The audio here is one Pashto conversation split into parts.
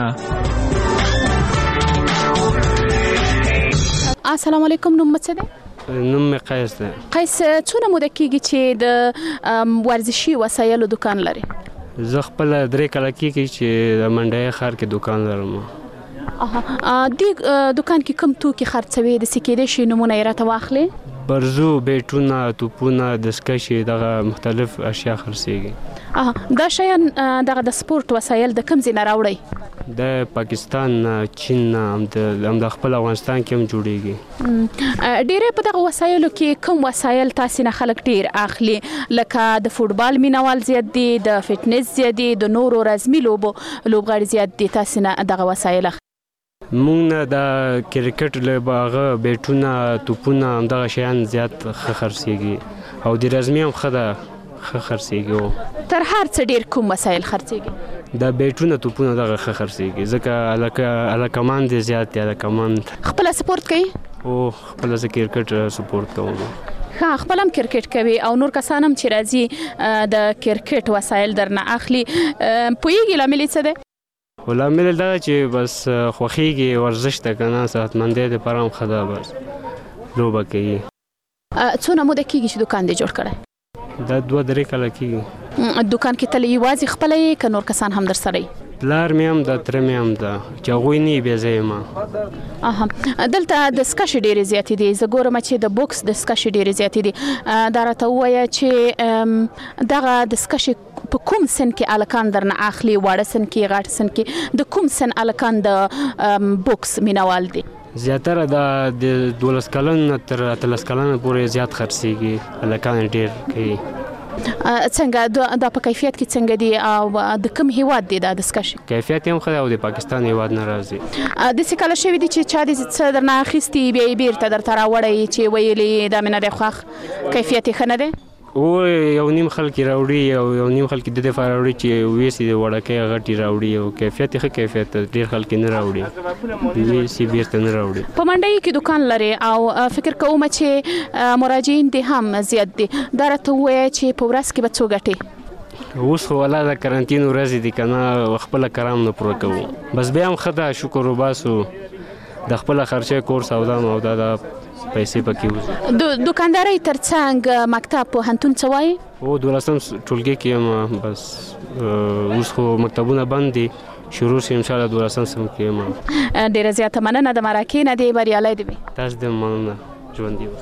السلام علیکم. نوم څه دی؟ نوم مې قیس دی. قیس، څونه موده کېږي چې د ورزشي وسایلو دکان لري؟ زه خپله 3 کاله کېږي چې د منډیه ښار کې دکان لرم. دې دکان کې کوم توکي خرڅوي؟ د څه کېدای شي نومونه یې راته واخلې؟ برزو، بیټونه، توپونه، دستکشې، دغه مختلف اشیا خرڅېږي. دا شیان دغه د سپورت وسایل د کوم ځای نه راوړئ؟ د پاکستان نه، چین نه، هم د خپل افغانستان کې هم جوړیږي. ډېری په دغه وسایلو کې کوم وسایل تاسې نه خلک ډېر اخلي؟ لکه د فوټبال مینوال زیات دي، د فټنس زیات دي، د نورو رزمي لوبغاړي زیات دي. تاسې نه دغه وسایل اخلي؟ مونږ نه د کرکټ لوبه، هغه بیټونه، توپونه، همدغه شیان زیات ښه خرڅېږي او د رزمي هم ښه خرڅېږي. تر هر څه ډېر کوم وسایل خرڅېږي؟ د بیټونه، توپونه دغه ښه خرڅېږي ځکه هلکمان دې زیات دي. هلکمان خپله سپورت کوي؟ خپله زه کرکټ سپورت کوم. خپل هم کرکټ کوي او نور کسان هم چې راځي د کرکټ وسایل درنه اخلي. پوهېږي لامل یې څه دی؟ لامل یې دا چې بس خوښېږي، ورزش ده که نه، صحتمندۍ دپاره هم ښه ده. بس لوبه کوي. څونه موده کېږي چې دکان دې جوړ کړی؟ دا 2-3 کاله کېږي. دکان کې تل یوازې خپله یې که نور کسان هم در سره یي؟ پلار مې هم ده، تره مې هم ده، چې هغوی نه یي بیا زه یم. دلته دستکشې ډېرې زیاتې دي. زه ګورم چې د بوکس دستکشې ډېرې زیاتې دي. دا راته ووایه چې دغه دستکشې په کوم سن کې هلکان درنه اخلي؟ واړه سن کې، غټ سن کې؟ د کوم سن هلکان د بوکس مینوال دي؟ زیاتره د 12 کلن نه تر 13 کلن پورې زیات خرڅېږي. هلکان ډېر کوي. څنګه دا په کیفیت کې څنګه دي او د کوم هیواد دی دا دستکشې؟ کیفیت یې هم ښه دی او د پاکستان هیواد نه راځي. داسې کله شوي دي چې چا دې څه درنه اخیستي بیا یې بیرته درته راوړی چې ویلي دا مې نه دی خوښ، کیفیت یې ښه نه دی؟ یو نیم خلک یې راوړي او یو نیم خلک د دې لپاره راوړي چې ویسي د وړکۍ غټې راوړي او کیفیت یې ښه کیفیت ده. ډېر خلک یې نه راوړي، ویسي بیرته نه راوړي. په منډیو کې دکان لري او فکر کوم چې مراجعین دې هم زیات دي. دا راته ووایه چې په ورځ کې به څو ګټې؟ اوس خو والا د کرنټین ورځې دي که نه، خپله کرام نه پوره کوو. بس بیا هم ښه ده، شکر وباسو. د خپله خرچه کور سودا مودا ده، پیسې پکې وځي. دوکاندارۍ تر څنګ مکتب، پوهنتون څه وایي؟ 12 ټولګي کې یم. بس اوس خو مکتبونه بند دي، شروع شي انشاءالله 12 سم کې یم. ډېره زیاته مننه د مرکې نه. دې بریالی دې وي. تاسو دې مننه. ژوندي اوسئ.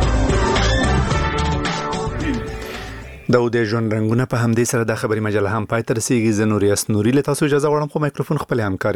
د ژوند رنګونه په همدې سره د خبري مجله هم پای ته رسیږي. زه نوریاس نوري له تاسو اجازه غواړم خو مایکروفون خپل همکار